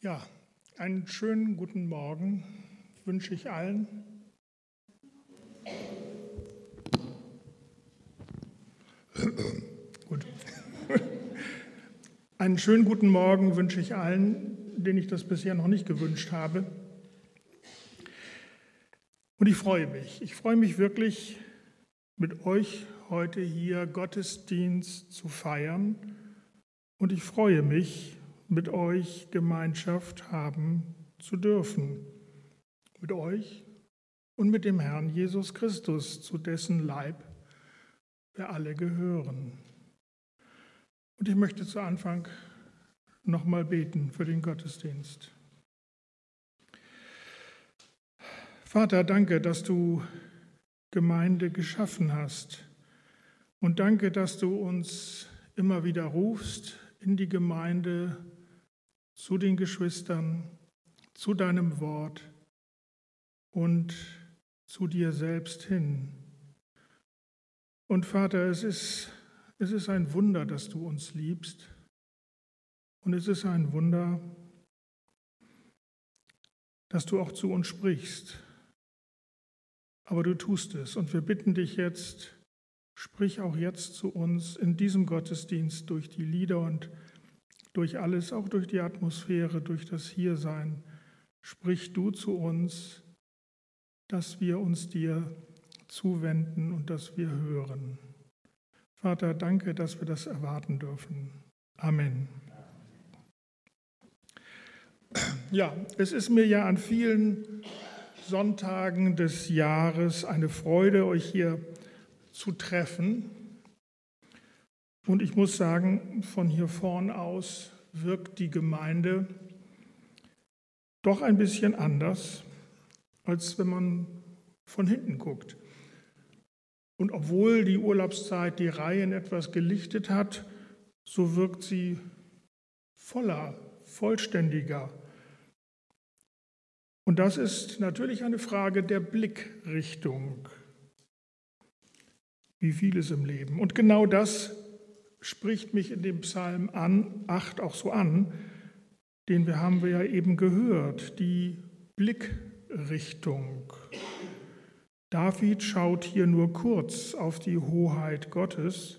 Ja, einen schönen guten Morgen wünsche ich allen. Gut. Einen schönen guten Morgen wünsche ich allen, denen ich das bisher noch nicht gewünscht habe. Und ich freue mich. Ich freue mich wirklich, mit euch heute hier Gottesdienst zu feiern. Und ich freue mich, mit euch Gemeinschaft haben zu dürfen. Mit euch und mit dem Herrn Jesus Christus, zu dessen Leib wir alle gehören. Und ich möchte zu Anfang nochmal beten für den Gottesdienst. Vater, danke, dass du Gemeinde geschaffen hast. Und danke, dass du uns immer wieder rufst in die Gemeinde, zu den Geschwistern, zu deinem Wort und zu dir selbst hin. Und Vater, es ist ein Wunder, dass du uns liebst. Und es ist ein Wunder, dass du auch zu uns sprichst. Aber du tust es. Und wir bitten dich jetzt, sprich auch jetzt zu uns in diesem Gottesdienst durch die Lieder und durch alles, auch durch die Atmosphäre, durch das Hiersein. Sprich du zu uns, dass wir uns dir zuwenden und dass wir hören. Vater, danke, dass wir das erwarten dürfen. Amen. Ja, es ist mir ja an vielen Sonntagen des Jahres eine Freude, euch hier zu treffen. Und ich muss sagen, von hier vorn aus wirkt die Gemeinde doch ein bisschen anders, als wenn man von hinten guckt. Und obwohl die Urlaubszeit die Reihen etwas gelichtet hat, so wirkt sie voller, vollständiger. Und das ist natürlich eine Frage der Blickrichtung, wie vieles im Leben. Und genau das spricht mich in dem Psalm 8 auch so an, den haben wir ja eben gehört, die Blickrichtung. David schaut hier nur kurz auf die Hoheit Gottes.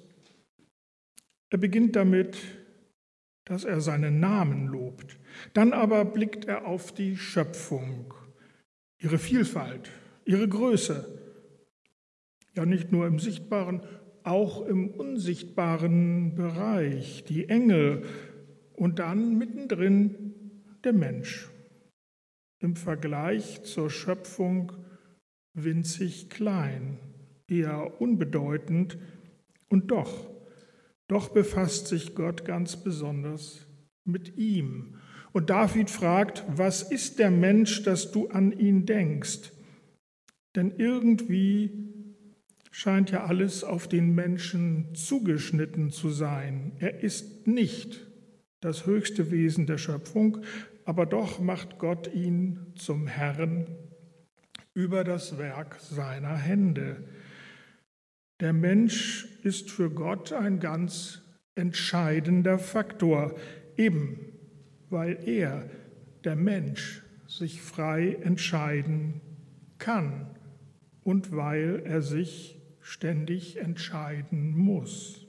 Er beginnt damit, dass er seinen Namen lobt. Dann aber blickt er auf die Schöpfung, ihre Vielfalt, ihre Größe. Ja, nicht nur im sichtbaren, auch im unsichtbaren Bereich, die Engel und dann mittendrin der Mensch. Im Vergleich zur Schöpfung winzig klein, eher unbedeutend und doch befasst sich Gott ganz besonders mit ihm. Und David fragt, was ist der Mensch, dass du an ihn denkst? Denn irgendwie scheint ja alles auf den Menschen zugeschnitten zu sein. Er ist nicht das höchste Wesen der Schöpfung, aber doch macht Gott ihn zum Herrn über das Werk seiner Hände. Der Mensch ist für Gott ein ganz entscheidender Faktor, eben weil er, der Mensch, sich frei entscheiden kann und weil er sich ständig entscheiden muss.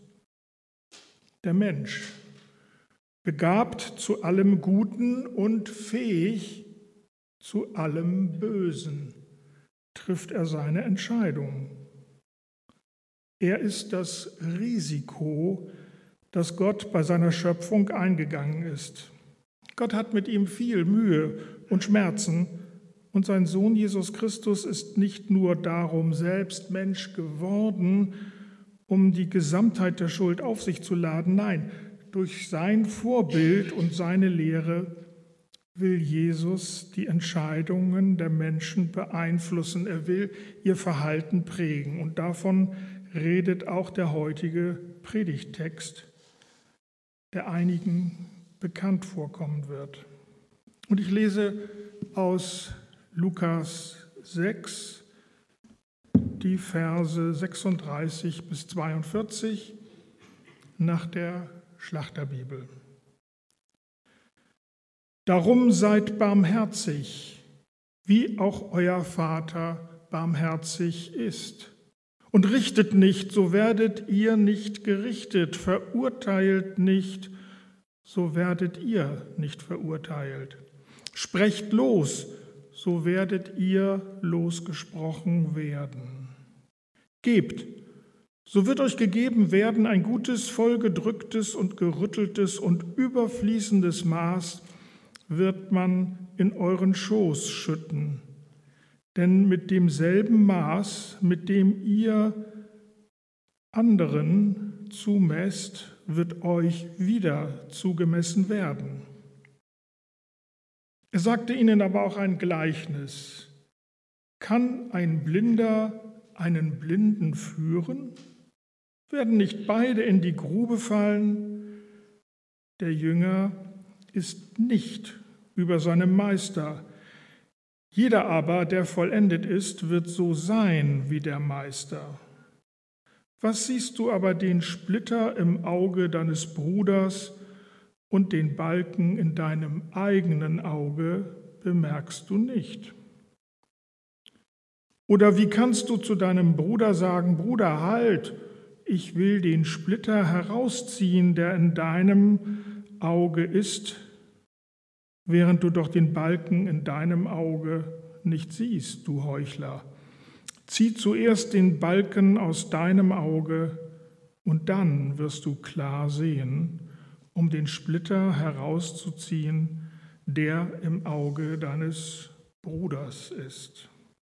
Der Mensch, begabt zu allem Guten und fähig zu allem Bösen, trifft er seine Entscheidung. Er ist das Risiko, das Gott bei seiner Schöpfung eingegangen ist. Gott hat mit ihm viel Mühe und Schmerzen und sein Sohn Jesus Christus ist nicht nur darum selbst Mensch geworden, um die Gesamtheit der Schuld auf sich zu laden. Nein, durch sein Vorbild und seine Lehre will Jesus die Entscheidungen der Menschen beeinflussen. Er will ihr Verhalten prägen. Und davon redet auch der heutige Predigttext, der einigen bekannt vorkommen wird. Und ich lese aus Lukas 6, die Verse 36 bis 42 nach der Schlachterbibel. Darum seid barmherzig, wie auch euer Vater barmherzig ist. Und richtet nicht, so werdet ihr nicht gerichtet, verurteilt nicht, so werdet ihr nicht verurteilt. Sprecht los, so werdet ihr losgesprochen werden. Gebt, so wird euch gegeben werden ein gutes, vollgedrücktes und gerütteltes und überfließendes Maß wird man in euren Schoß schütten. Denn mit demselben Maß, mit dem ihr anderen zumesst, wird euch wieder zugemessen werden. Er sagte ihnen aber auch ein Gleichnis. Kann ein Blinder einen Blinden führen? Werden nicht beide in die Grube fallen? Der Jünger ist nicht über seinem Meister. Jeder aber, der vollendet ist, wird so sein wie der Meister. Was siehst du aber den Splitter im Auge deines Bruders und den Balken in deinem eigenen Auge bemerkst du nicht? Oder wie kannst du zu deinem Bruder sagen, Bruder, halt, ich will den Splitter herausziehen, der in deinem Auge ist, während du doch den Balken in deinem Auge nicht siehst, du Heuchler. Zieh zuerst den Balken aus deinem Auge, und dann wirst du klar sehen, um den Splitter herauszuziehen, der im Auge deines Bruders ist.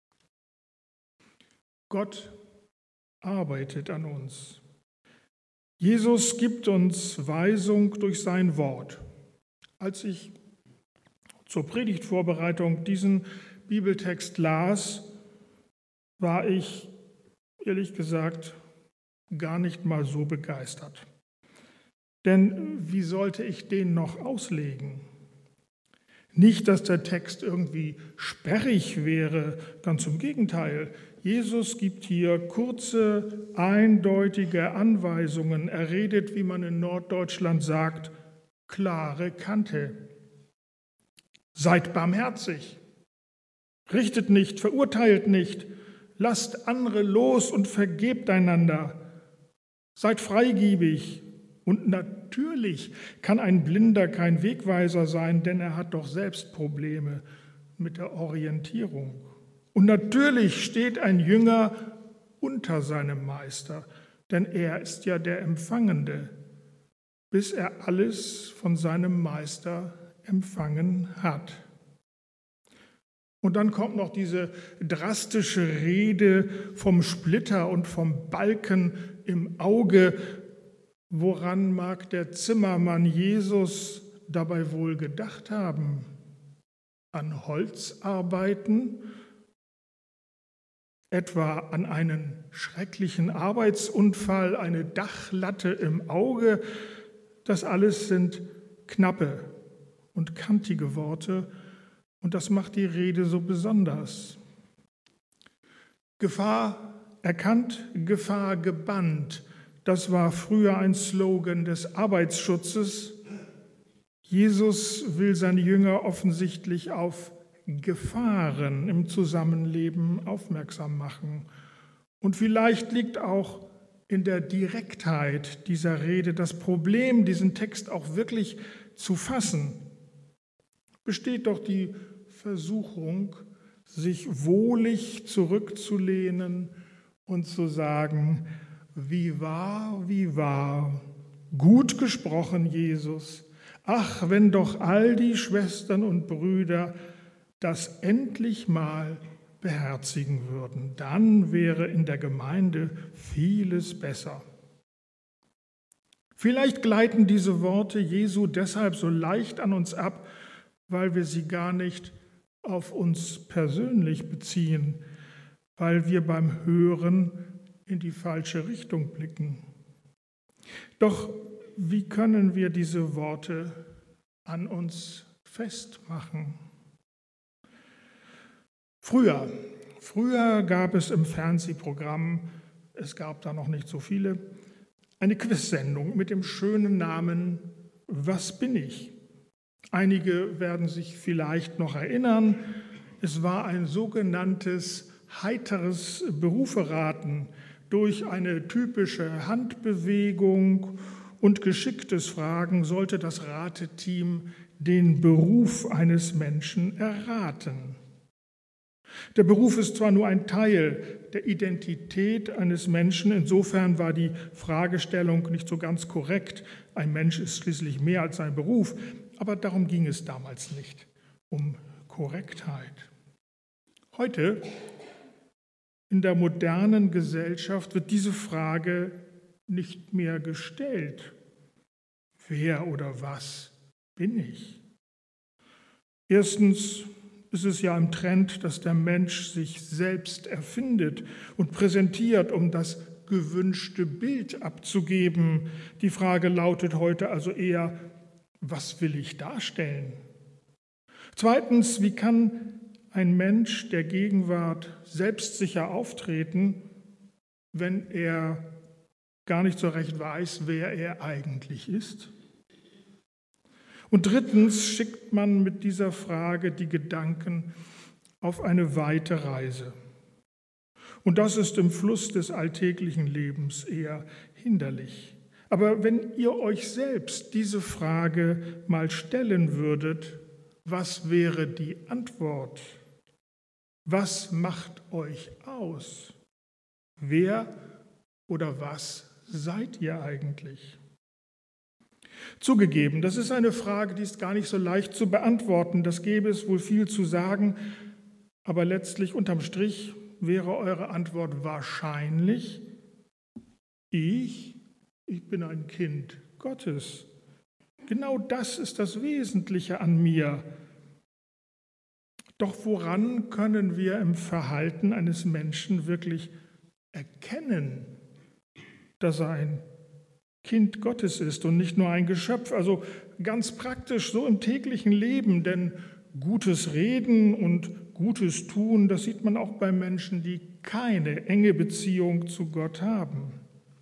Gott arbeitet an uns. Jesus gibt uns Weisung durch sein Wort. Als ich zur Predigtvorbereitung diesen Bibeltext las, war ich, ehrlich gesagt, gar nicht mal so begeistert. Denn wie sollte ich den noch auslegen? Nicht, dass der Text irgendwie sperrig wäre, ganz im Gegenteil. Jesus gibt hier kurze, eindeutige Anweisungen. Er redet, wie man in Norddeutschland sagt, klare Kante. Seid barmherzig, richtet nicht, verurteilt nicht, lasst andere los und vergebt einander. Seid freigebig. Und natürlich kann ein Blinder kein Wegweiser sein, denn er hat doch selbst Probleme mit der Orientierung. Und natürlich steht ein Jünger unter seinem Meister, denn er ist ja der Empfangende, bis er alles von seinem Meister empfangen hat. Und dann kommt noch diese drastische Rede vom Splitter und vom Balken im Auge. Woran mag der Zimmermann Jesus dabei wohl gedacht haben? An Holzarbeiten? Etwa an einen schrecklichen Arbeitsunfall, eine Dachlatte im Auge? Das alles sind knappe und kantige Worte und das macht die Rede so besonders. Gefahr erkannt, Gefahr gebannt. Das war früher ein Slogan des Arbeitsschutzes. Jesus will seine Jünger offensichtlich auf Gefahren im Zusammenleben aufmerksam machen. Und vielleicht liegt auch in der Direktheit dieser Rede das Problem, diesen Text auch wirklich zu fassen. Besteht doch die Versuchung, sich wohlig zurückzulehnen und zu sagen, wie wahr, gut gesprochen, Jesus. Ach, wenn doch all die Schwestern und Brüder das endlich mal beherzigen würden, dann wäre in der Gemeinde vieles besser. Vielleicht gleiten diese Worte Jesu deshalb so leicht an uns ab, weil wir sie gar nicht auf uns persönlich beziehen, weil wir beim Hören in die falsche Richtung blicken. Doch wie können wir diese Worte an uns festmachen? Früher gab es im Fernsehprogramm, es gab da noch nicht so viele, eine Quizsendung mit dem schönen Namen Was bin ich? Einige werden sich vielleicht noch erinnern, es war ein sogenanntes heiteres Beruferaten. Durch eine typische Handbewegung und geschicktes Fragen sollte das Rateteam den Beruf eines Menschen erraten. Der Beruf ist zwar nur ein Teil der Identität eines Menschen, insofern war die Fragestellung nicht so ganz korrekt. Ein Mensch ist schließlich mehr als sein Beruf, aber darum ging es damals nicht, um Korrektheit. Heute, in der modernen Gesellschaft, wird diese Frage nicht mehr gestellt. Wer oder was bin ich? Erstens ist es ja im Trend, dass der Mensch sich selbst erfindet und präsentiert, um das gewünschte Bild abzugeben. Die Frage lautet heute also eher, was will ich darstellen? Zweitens, wie kann ein Mensch der Gegenwart selbstsicher auftreten, wenn er gar nicht so recht weiß, wer er eigentlich ist? Und drittens schickt man mit dieser Frage die Gedanken auf eine weite Reise. Und das ist im Fluss des alltäglichen Lebens eher hinderlich. Aber wenn ihr euch selbst diese Frage mal stellen würdet, was wäre die Antwort? Was macht euch aus? Wer oder was seid ihr eigentlich? Zugegeben, das ist eine Frage, die ist gar nicht so leicht zu beantworten. Das gäbe es wohl viel zu sagen, aber letztlich unterm Strich wäre eure Antwort wahrscheinlich, ich bin ein Kind Gottes. Genau das ist das Wesentliche an mir. Doch woran können wir im Verhalten eines Menschen wirklich erkennen, dass er ein Kind Gottes ist und nicht nur ein Geschöpf? Also ganz praktisch so im täglichen Leben, denn gutes Reden und Gutes tun, das sieht man auch bei Menschen, die keine enge Beziehung zu Gott haben.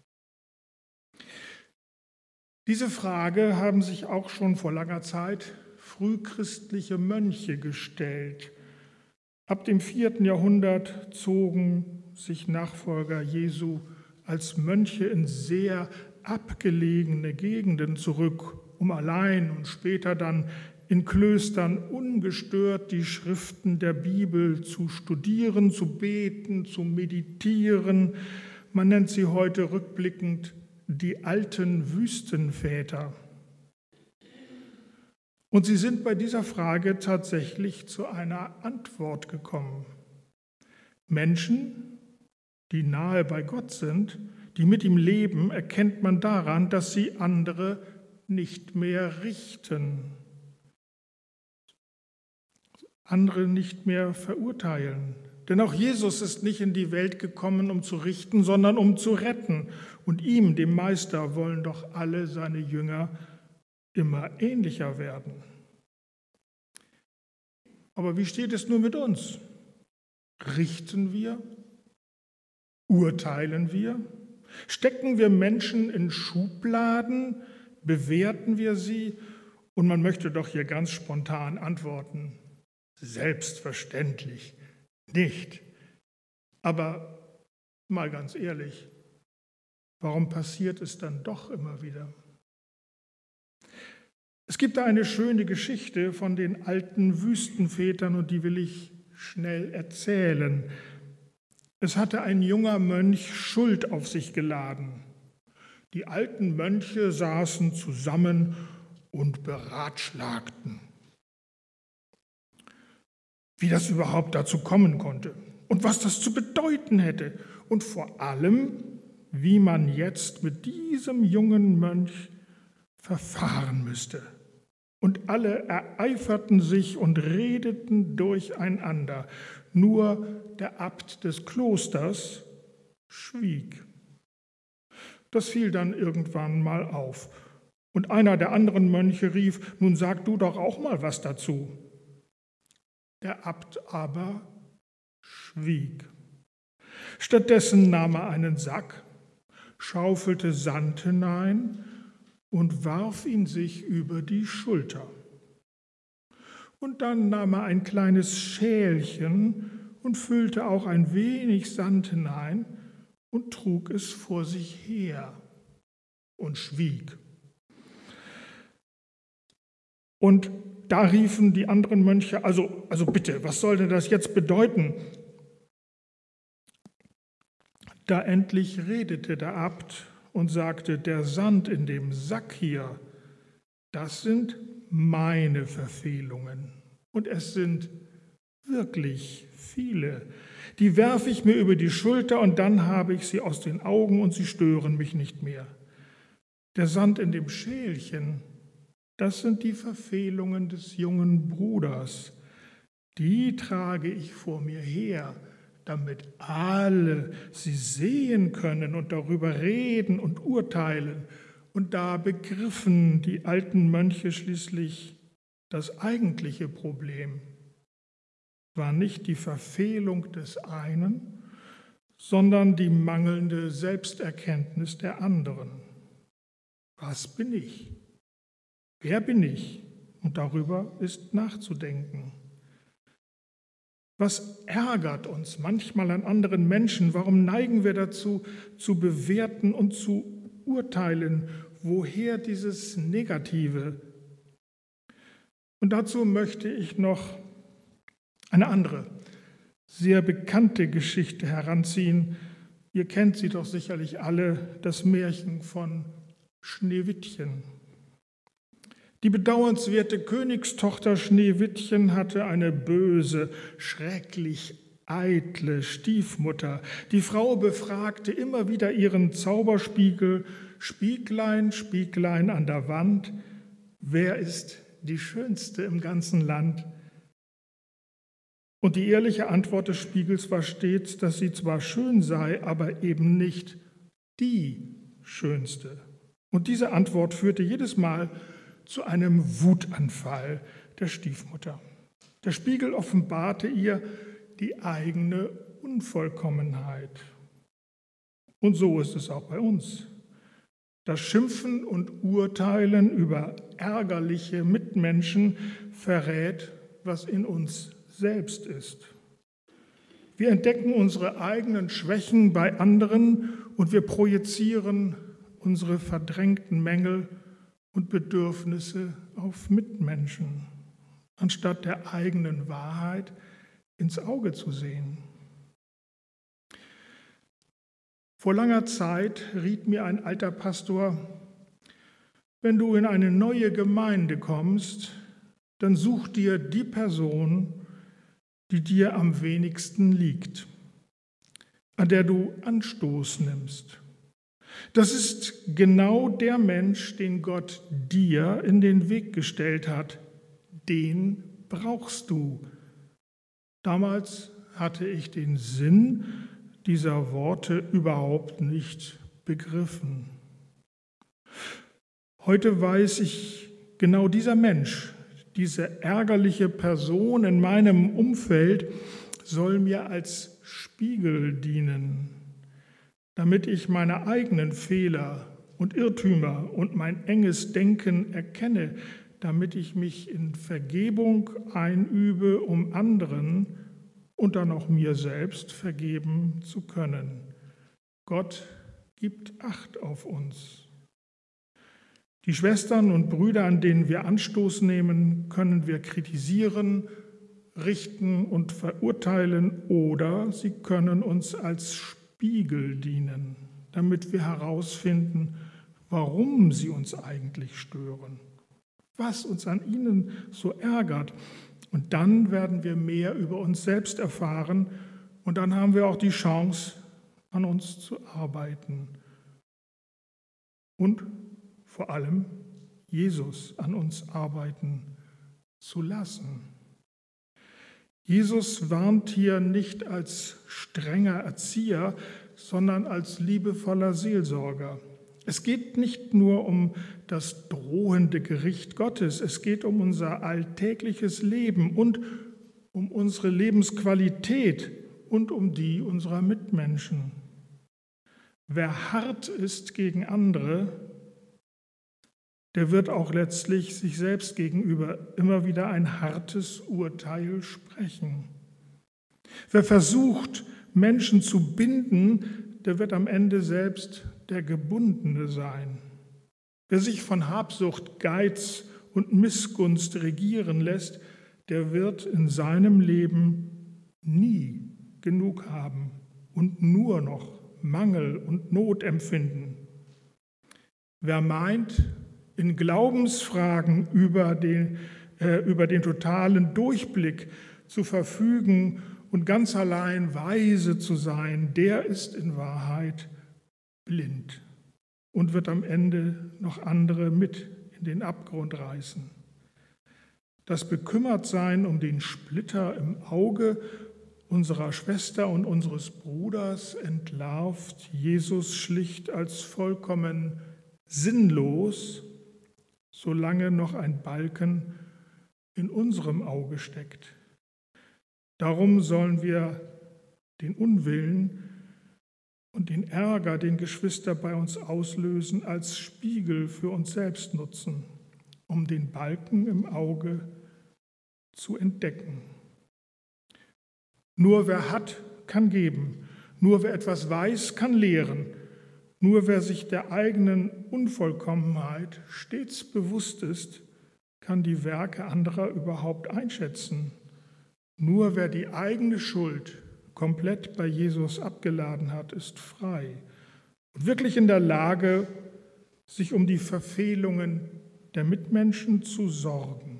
Diese Frage haben sich auch schon vor langer Zeit frühchristliche Mönche gestellt. Ab dem 4. Jahrhundert zogen sich Nachfolger Jesu als Mönche in sehr abgelegene Gegenden zurück, um allein und später dann in Klöstern ungestört die Schriften der Bibel zu studieren, zu beten, zu meditieren. Man nennt sie heute rückblickend die alten Wüstenväter. Und sie sind bei dieser Frage tatsächlich zu einer Antwort gekommen. Menschen, die nahe bei Gott sind, die mit ihm leben, erkennt man daran, dass sie andere nicht mehr richten, andere nicht mehr verurteilen. Denn auch Jesus ist nicht in die Welt gekommen, um zu richten, sondern um zu retten. Und ihm, dem Meister, wollen doch alle seine Jünger immer ähnlicher werden. Aber wie steht es nur mit uns? Richten wir? Urteilen wir? Stecken wir Menschen in Schubladen? Bewerten wir sie? Und man möchte doch hier ganz spontan antworten: Selbstverständlich nicht. Aber mal ganz ehrlich, warum passiert es dann doch immer wieder? Es gibt da eine schöne Geschichte von den alten Wüstenvätern und die will ich schnell erzählen. Es hatte ein junger Mönch Schuld auf sich geladen. Die alten Mönche saßen zusammen und beratschlagten, wie das überhaupt dazu kommen konnte und was das zu bedeuten hätte und vor allem, wie man jetzt mit diesem jungen Mönch verfahren müsste. Und alle ereiferten sich und redeten durcheinander. Nur der Abt des Klosters schwieg. Das fiel dann irgendwann mal auf. Und einer der anderen Mönche rief: Nun sag du doch auch mal was dazu. Der Abt aber schwieg. Stattdessen nahm er einen Sack, schaufelte Sand hinein und warf ihn sich über die Schulter. Und dann nahm er ein kleines Schälchen und füllte auch ein wenig Sand hinein und trug es vor sich her und schwieg. Und da riefen die anderen Mönche, also bitte, was soll denn das jetzt bedeuten? Da endlich redete der Abt und sagte, der Sand in dem Sack hier, das sind meine Verfehlungen. Und es sind wirklich viele. Die werfe ich mir über die Schulter und dann habe ich sie aus den Augen und sie stören mich nicht mehr. Der Sand in dem Schälchen, das sind die Verfehlungen des jungen Bruders. Die trage ich vor mir her, damit alle sie sehen können und darüber reden und urteilen. Und da begriffen die alten Mönche schließlich, das eigentliche Problem war nicht die Verfehlung des einen, sondern die mangelnde Selbsterkenntnis der anderen. Was bin ich? Wer bin ich? Und darüber ist nachzudenken. Was ärgert uns manchmal an anderen Menschen? Warum neigen wir dazu, zu bewerten und zu urteilen? Woher dieses Negative? Und dazu möchte ich noch eine andere, sehr bekannte Geschichte heranziehen. Ihr kennt sie doch sicherlich alle, das Märchen von Schneewittchen. Die bedauernswerte Königstochter Schneewittchen hatte eine böse, schrecklich eitle Stiefmutter. Die Frau befragte immer wieder ihren Zauberspiegel: Spieglein, Spieglein an der Wand, wer ist die Schönste im ganzen Land? Und die ehrliche Antwort des Spiegels war stets, dass sie zwar schön sei, aber eben nicht die Schönste. Und diese Antwort führte jedes Mal zu einem Wutanfall der Stiefmutter. Der Spiegel offenbarte ihr die eigene Unvollkommenheit. Und so ist es auch bei uns. Das Schimpfen und Urteilen über ärgerliche Mitmenschen verrät, was in uns selbst ist. Wir entdecken unsere eigenen Schwächen bei anderen und wir projizieren unsere verdrängten Mängel und Bedürfnisse auf Mitmenschen, anstatt der eigenen Wahrheit ins Auge zu sehen. Vor langer Zeit riet mir ein alter Pastor, wenn du in eine neue Gemeinde kommst, dann such dir die Person, die dir am wenigsten liegt, an der du Anstoß nimmst. Das ist genau der Mensch, den Gott dir in den Weg gestellt hat. Den brauchst du. Damals hatte ich den Sinn dieser Worte überhaupt nicht begriffen. Heute weiß ich, genau dieser Mensch, diese ärgerliche Person in meinem Umfeld soll mir als Spiegel dienen, damit ich meine eigenen Fehler und Irrtümer und mein enges Denken erkenne, damit ich mich in Vergebung einübe, um anderen und dann auch mir selbst vergeben zu können. Gott gibt Acht auf uns. Die Schwestern und Brüder, an denen wir Anstoß nehmen, können wir kritisieren, richten und verurteilen oder sie können uns als Spiegel dienen, damit wir herausfinden, warum sie uns eigentlich stören, was uns an ihnen so ärgert. Und dann werden wir mehr über uns selbst erfahren und dann haben wir auch die Chance, an uns zu arbeiten und vor allem Jesus an uns arbeiten zu lassen. Jesus warnt hier nicht als strenger Erzieher, sondern als liebevoller Seelsorger. Es geht nicht nur um das drohende Gericht Gottes, es geht um unser alltägliches Leben und um unsere Lebensqualität und um die unserer Mitmenschen. Wer hart ist gegen andere, der wird auch letztlich sich selbst gegenüber immer wieder ein hartes Urteil sprechen. Wer versucht, Menschen zu binden, der wird am Ende selbst der Gebundene sein. Wer sich von Habsucht, Geiz und Missgunst regieren lässt, der wird in seinem Leben nie genug haben und nur noch Mangel und Not empfinden. Wer meint, in Glaubensfragen über den totalen Durchblick zu verfügen und ganz allein weise zu sein, der ist in Wahrheit blind und wird am Ende noch andere mit in den Abgrund reißen. Das Bekümmertsein um den Splitter im Auge unserer Schwester und unseres Bruders entlarvt Jesus schlicht als vollkommen sinnlos, solange noch ein Balken in unserem Auge steckt. Darum sollen wir den Unwillen und den Ärger, den Geschwister bei uns auslösen, als Spiegel für uns selbst nutzen, um den Balken im Auge zu entdecken. Nur wer hat, kann geben. Nur wer etwas weiß, kann lehren. Nur wer sich der eigenen Unvollkommenheit stets bewusst ist, kann die Werke anderer überhaupt einschätzen. Nur wer die eigene Schuld komplett bei Jesus abgeladen hat, ist frei und wirklich in der Lage, sich um die Verfehlungen der Mitmenschen zu sorgen.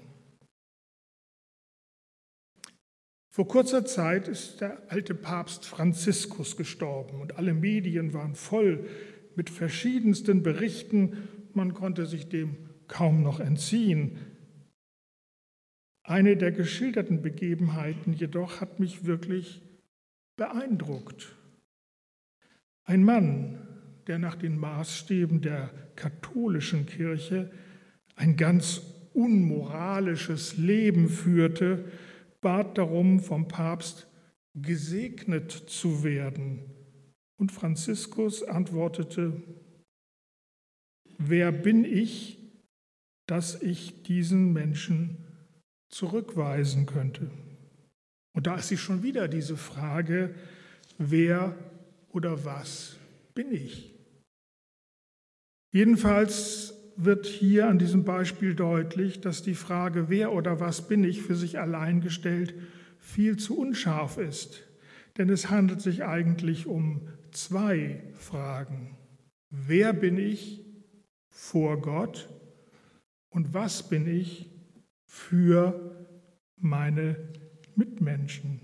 Vor kurzer Zeit ist der alte Papst Franziskus gestorben und alle Medien waren voll mit verschiedensten Berichten. Man konnte sich dem kaum noch entziehen. Eine der geschilderten Begebenheiten jedoch hat mich wirklich beeindruckt. Ein Mann, der nach den Maßstäben der katholischen Kirche ein ganz unmoralisches Leben führte, bat darum, vom Papst gesegnet zu werden. Und Franziskus antwortete: Wer bin ich, dass ich diesen Menschen zurückweisen könnte? Und da ist sie schon wieder diese Frage, wer oder was bin ich? Jedenfalls wird hier an diesem Beispiel deutlich, dass die Frage, wer oder was bin ich, für sich allein gestellt viel zu unscharf ist. Denn es handelt sich eigentlich um zwei Fragen. Wer bin ich vor Gott und was bin ich für meine Mitmenschen?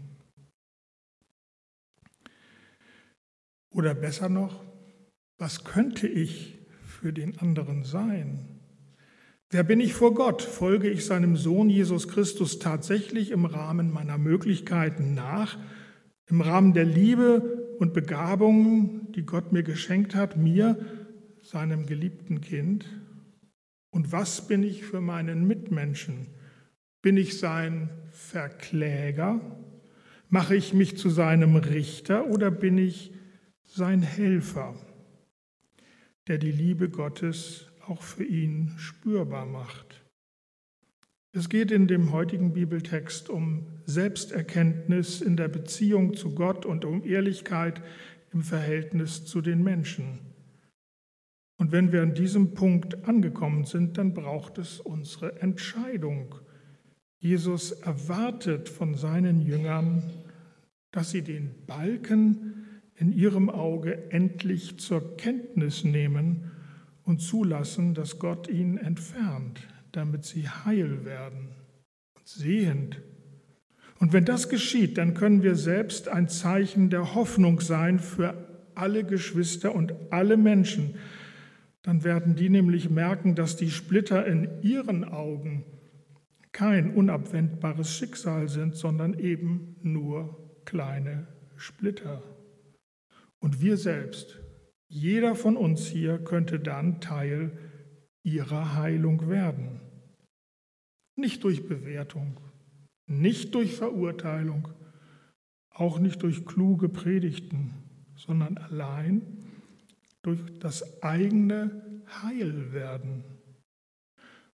Oder besser noch, was könnte ich für den anderen sein? Wer bin ich vor Gott? Folge ich seinem Sohn Jesus Christus tatsächlich im Rahmen meiner Möglichkeiten nach, im Rahmen der Liebe und Begabungen, die Gott mir geschenkt hat, mir, seinem geliebten Kind? Und was bin ich für meinen Mitmenschen? Bin ich sein Verkläger? Mache ich mich zu seinem Richter oder bin ich sein Helfer, der die Liebe Gottes auch für ihn spürbar macht? Es geht in dem heutigen Bibeltext um Selbsterkenntnis in der Beziehung zu Gott und um Ehrlichkeit im Verhältnis zu den Menschen. Und wenn wir an diesem Punkt angekommen sind, dann braucht es unsere Entscheidung. Jesus erwartet von seinen Jüngern, dass sie den Balken in ihrem Auge endlich zur Kenntnis nehmen und zulassen, dass Gott ihn entfernt, damit sie heil werden und sehend. Und wenn das geschieht, dann können wir selbst ein Zeichen der Hoffnung sein für alle Geschwister und alle Menschen. Dann werden die nämlich merken, dass die Splitter in ihren Augen kein unabwendbares Schicksal sind, sondern eben nur kleine Splitter. Und wir selbst, jeder von uns hier, könnte dann Teil ihrer Heilung werden. Nicht durch Bewertung, nicht durch Verurteilung, auch nicht durch kluge Predigten, sondern allein durch das eigene Heilwerden.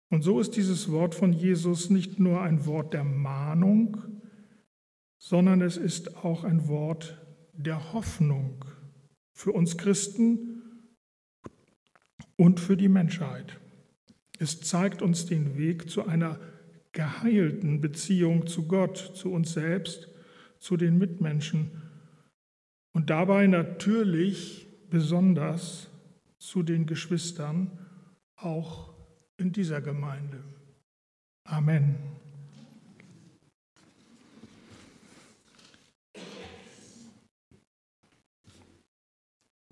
Und so ist dieses Wort von Jesus nicht nur ein Wort der Mahnung, sondern es ist auch ein Wort der Hoffnung für uns Christen und für die Menschheit. Es zeigt uns den Weg zu einer geheilten Beziehung zu Gott, zu uns selbst, zu den Mitmenschen und dabei natürlich besonders zu den Geschwistern, auch in dieser Gemeinde. Amen.